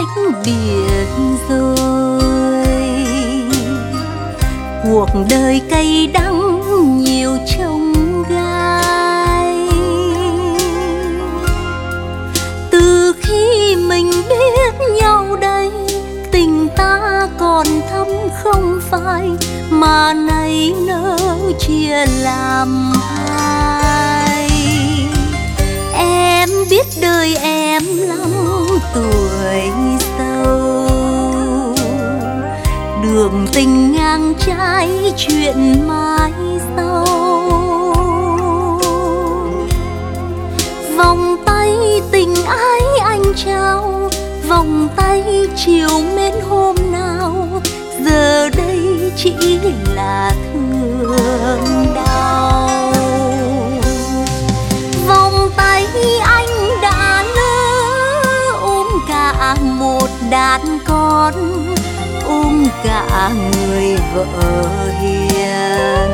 biệt rồi. Cuộc đời cay đắng nhiều chông gai. Từ khi mình biết nhau đây, tình ta còn thắm không phai, mà nay nỡ chia làm hai. Em biết đời em lắm tuổi sâu, đường tình ngang trái chuyện mai sau. Vòng tay tình ái anh trao, vòng tay chiều mến hôm nào, giờ đây chỉ là thương đau. Vòng tay anh đã lỡ ôm cả một đàn con, ôm cả người vợ hiền.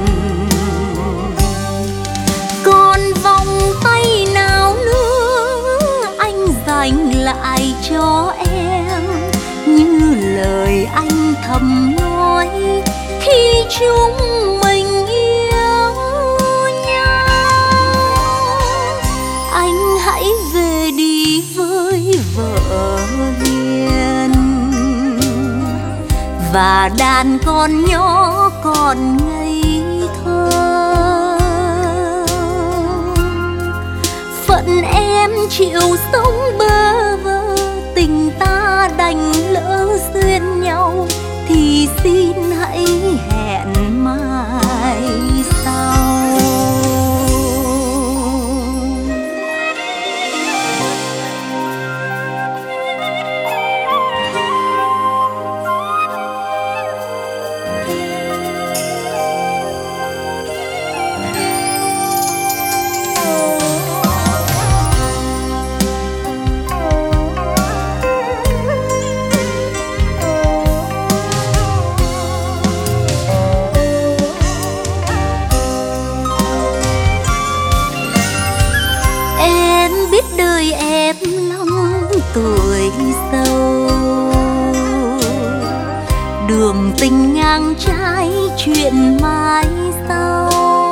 Còn vòng tay nào nữa anh dành lại cho em, như lời anh thầm nói khi chúng mình yêu nhau. Anh hãy về đi với vợ hiền, và đàn con nhỏ còn ngây thơ. Phận em chịu sống bơ vơ, tình ta đành lỡ duyên nhau, thì xin hãy hẹn mai sau. Biết đời em lắm tuổi sâu, đường tình ngang trái chuyện mai sau.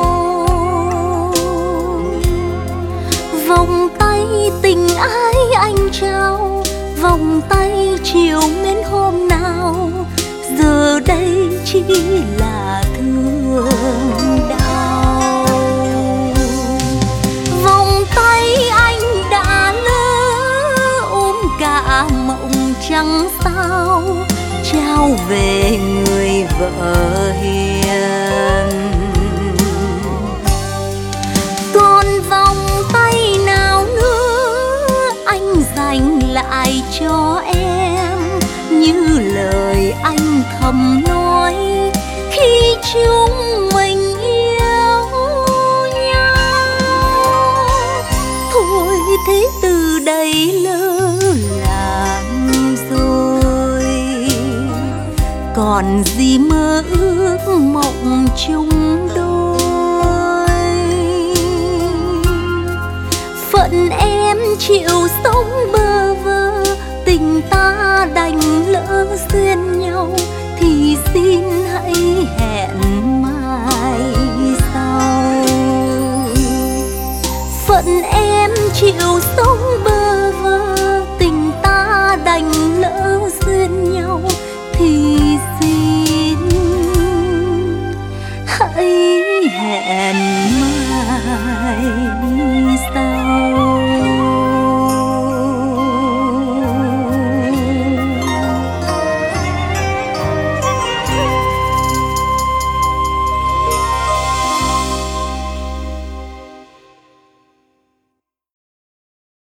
Vòng tay tình ái anh trao, vòng tay chiều mến hôm nào, giờ đây chỉ là thương đau. Vòng tay anh đã lỡ ôm cả mộng trắng sao, trao về người vợ hiền. Còn vòng tay nào nữa anh dành lại cho em, như lời anh thầm nói khi chúng mình yêu nhau. Thôi thế từ đây lỡ làng rồi, còn gì mơ ước mộng chung đôi. Phận em chịu sống bơ vơ, tình ta đành lỡ duyên nhau, thì xin hãy hẹn mai sau. Phận em chịu sống bơ